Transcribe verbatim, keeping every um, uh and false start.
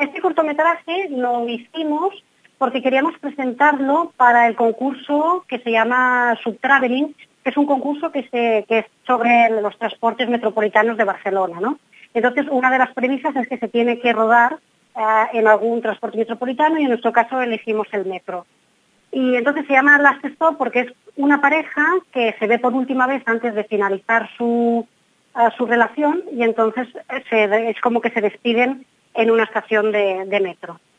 este cortometraje lo hicimos porque queríamos presentarlo para el concurso que se llama Subtraveling, que es un concurso que, se, que es sobre los transportes metropolitanos de Barcelona, ¿no? Entonces, una de las premisas es que se tiene que rodar eh, en algún transporte metropolitano y en nuestro caso elegimos el metro. Y entonces se llama Last Stop porque es una pareja que se ve por última vez antes de finalizar su, uh, su relación y entonces se, es como que se despiden en una estación de, de metro.